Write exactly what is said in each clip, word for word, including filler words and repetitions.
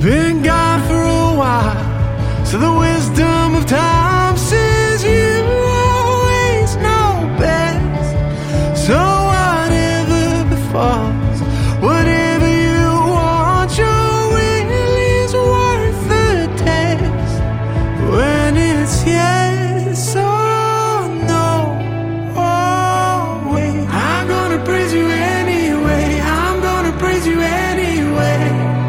been gone for a while, so the wisdom of time says you always know best. So whatever befalls, whatever you want, your will is worth the test. When it's yes or no, oh wait, I'm gonna praise you anyway. I'm gonna praise you anyway.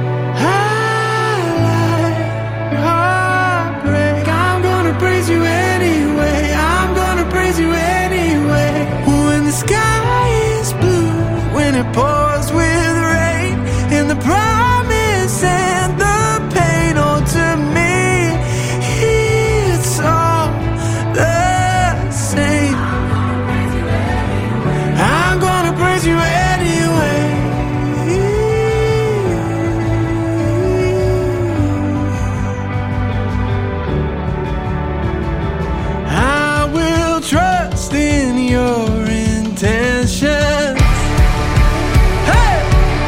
Praise you anyway, I'm gonna praise you anyway. When the sky is blue, when it pours with rain, and the promise and the pain, oh to me, it's all the same. I'm gonna praise you anyway. Trust in your intentions. Hey!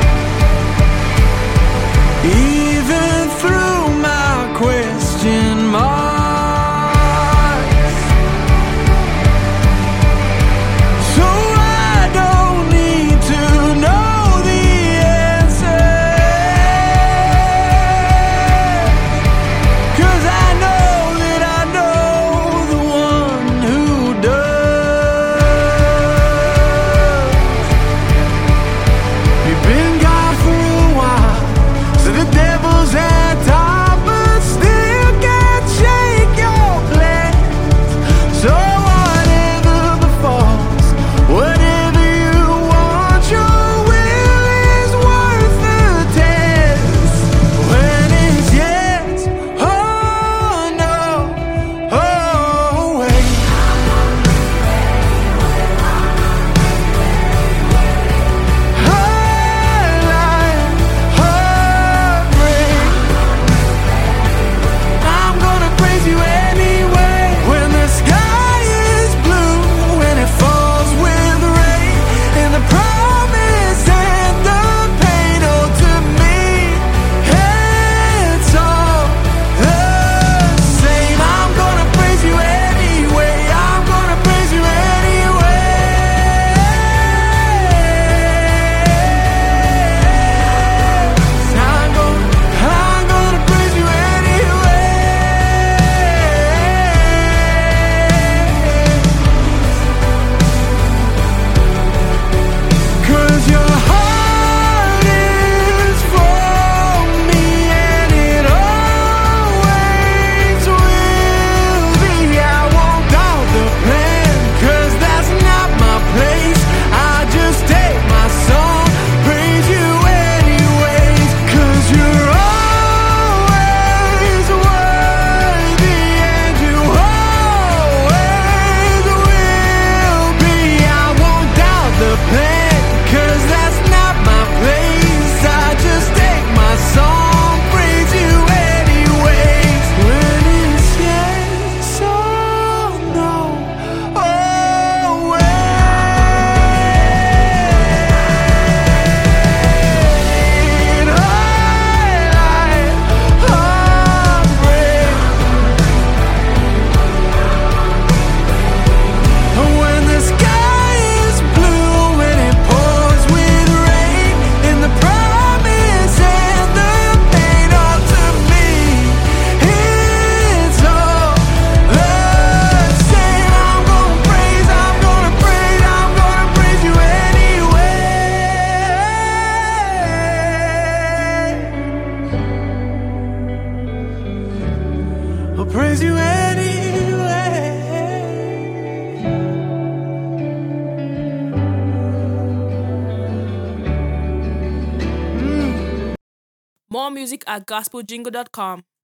Even through my question marks. So I don't need to know the answers, 'cause I know that I know the one who praise you anyway. More music at gospel jingle dot com.